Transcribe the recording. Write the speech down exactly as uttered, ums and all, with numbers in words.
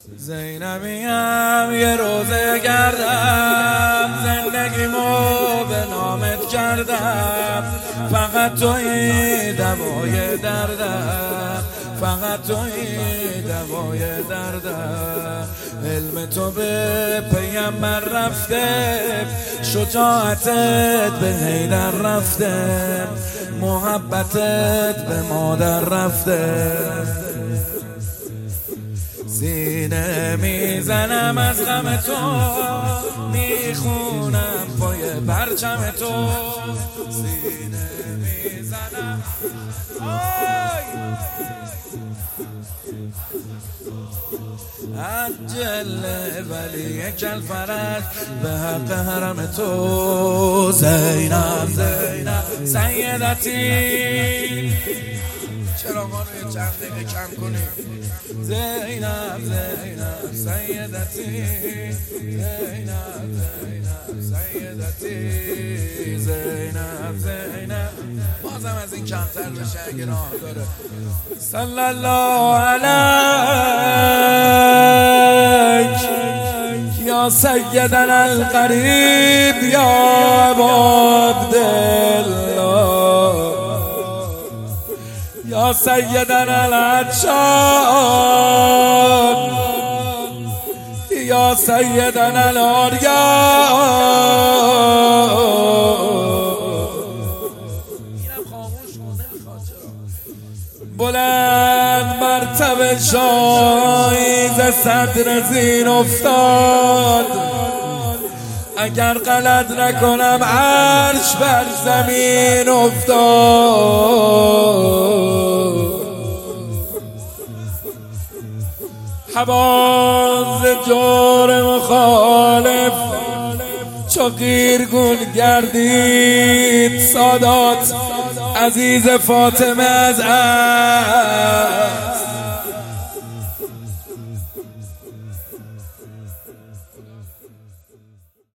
زینبیم یه روزه گردم، زندگیمو به نامت کردم. فقط توی دوای دردم، فقط توی دوای دردم. علم تو به پیامبر رفته، شجاعتت به حیدر رفته، محبتت به مادر رفته. سینه میزنم از غم تو، میخونم پای پرچم تو. سینه میزنم عجل ولی کل فرج به حق حرم تو. زینب زینب سیدتی، چرا ما رو یه چند دقیقه کم کنیم؟ زینب زینب سیدتی، زینب زینب سیدتی، زینب زینب. بازم از این کمتر بشه اگه راه داره. صلی الله علیک یا سیدنا القریب یا ابا عبدالله، یا سیدنا العطشان، یا سیدنا العریان. بلند مرتبه شاهی ز صدر زین افتاد، اگر غلط نکنم عرش بر زمین افتاد. حواز جور مخالف چو قیرگون گردید، سادات عزیز فاطمه از عصر.